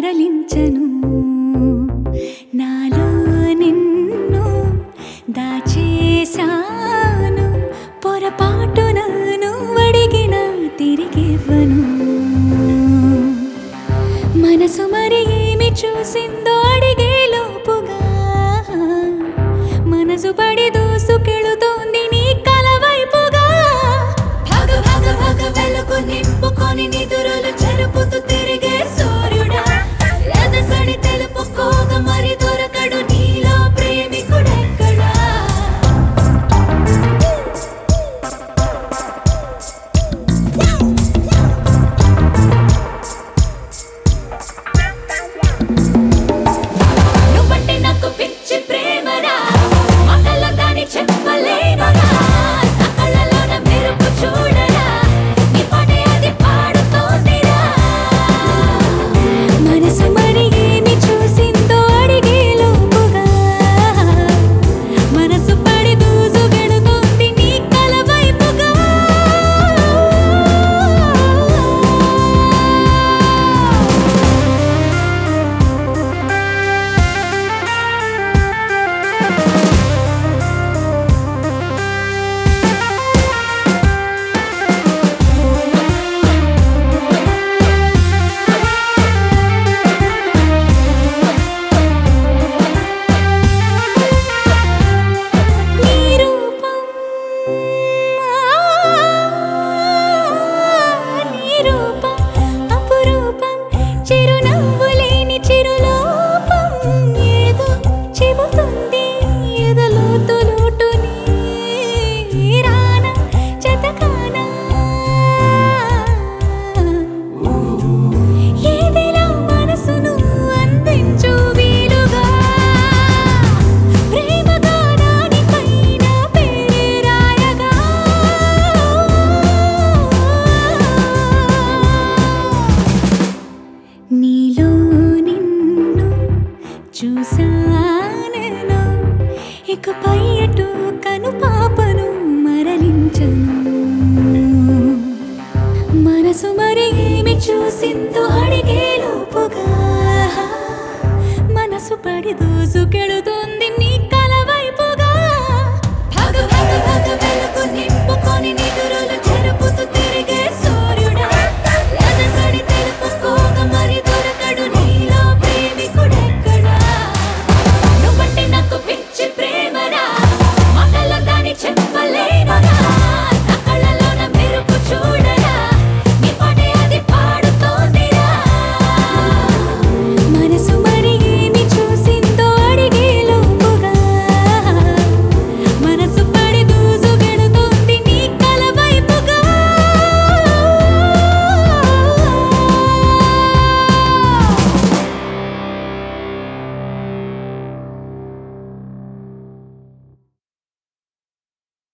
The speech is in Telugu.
మరలించను నాలో నిన్ను దాచేశాను పొరపాటున నువ్వడిగిన తిరిగివ్వను మనసు మరి ఏమి చూసిందో అడిగే లోపుగా మనసు పడి దూసుకెళుతోంది నీ కల వైపుగా భగ భగ భగ వెలుగు నింపుకొని నిదురులు చెరుపుతూ తిరిగే సూర్యుడా ఎదసడి తెలుపుకోగా మరి దొరకడు నీలో ప్రేమికుడెక్కడా నువ్వంటే నాకు పిచ్చి ప్రేమరా మాటల్లో దాన్ని చెప్పలేనురా నా కళ్ళలోన మెరుపు చూడరా నీ పాటే అది పాడుతోందిరా మనసు మరి ఏమి చూసిందో అడిగే లోపుగా మనసు పడి దూసుకెళుతోంది నీ కల వైపుగా నీ రూపం నీ రూపం అపురూపం చిరునవ్వు లేని చిరులోపం ఏదో చెబుతుంది ఎదలోతు లోటుని రానా జతకానా ఏదిలా మనసును అందించు వీలుగా ప్రేమగా దానిపైన పేరే రాయగా నీలో నిన్ను చూసానెను ఇకపై అటు కను పాపను మరలించను మనసు మరి ఏమి చూసిందో అడిగే లోపుగా మనసు పడి దూసుకెళుతూ